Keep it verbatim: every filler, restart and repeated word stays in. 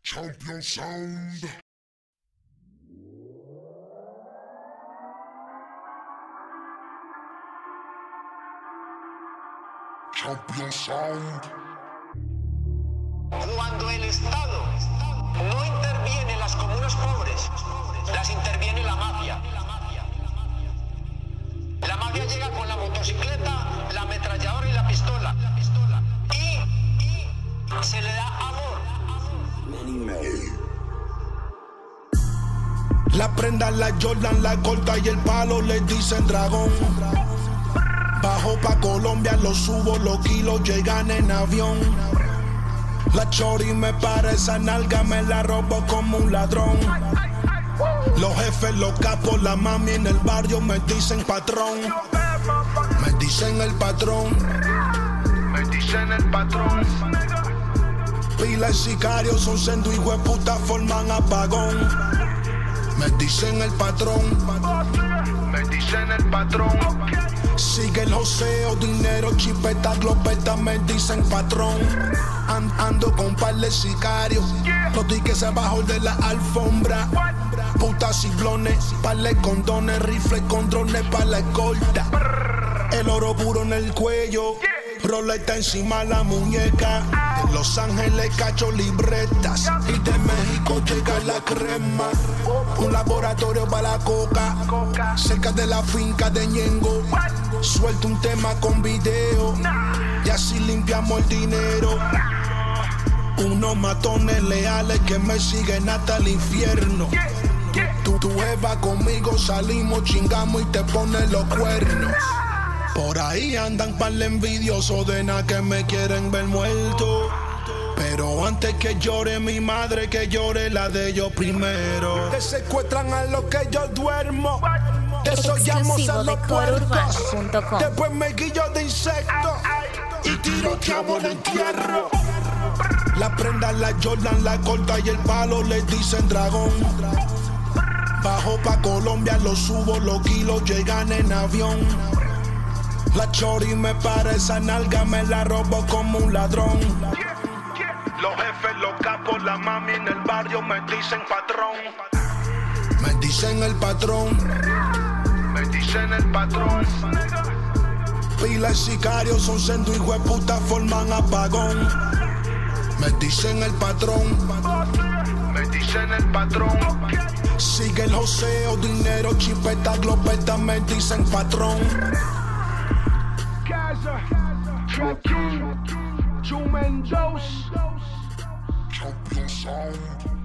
Champion Sound. Champion Sound. Cuando el Estado no interviene en las comunas pobres, las interviene la mafia. La mafia llega con la motocicleta, la ametralladora y la pistola. Y, y se le da amor. La prenda, la Jordan, la corta y el palo le dicen dragón. Bajo pa' Colombia, lo subo, los kilos llegan en avión. La chori me para esa nalga, me la robo como un ladrón. Los jefes, los capos, la mami en el barrio me dicen patrón. Me dicen el patrón. Me dicen el patrón. Pila y sicarios son sendo hijo de puta, forman apagón. Me dicen el patrón. Me dicen el patrón. Sigue el joseo, dinero, chipeta, glopeta, me dicen patrón. And, ando con par de sicarios, los tickets abajo de la alfombra. Putas ciclones, par de condones, rifles con drones pa' la escolta. El oro puro en el cuello, roleta encima la muñeca. De Los Ángeles cacho libretas y de México llega la crema. Un laboratorio para la coca, cerca de la finca de Ñengo. Suelto un tema con video y así limpiamos el dinero. Unos matones leales que me siguen hasta el infierno. Tú, tú Eva conmigo salimos, chingamos y te pones los cuernos. Por ahí andan par de envidiosos de nada que me quieren ver muerto. Pero antes que llore mi madre, que llore la de ellos primero. Te secuestran a lo que yo duermo. Desollamos a los puercos. Después me guillo de insectos y tiroteamos el entierro. La prenda, la Jordan, la corta y el palo le dicen dragón. Bajo pa' Colombia, lo subo, los kilos llegan en avión. La chori me para esa nalga, me la robo como un ladrón. Los jefes, los capos, la mami en el barrio me dicen patrón. Me dicen el patrón. Me dicen el patrón. Pila y sicarios son sendo hijo de puta, forman apagón. Me dicen el patrón. Me dicen el patrón. Sigue el joseo, dinero, chipeta, glopeta, me dicen patrón. Trap King, Two Mendoza. Champion Sound.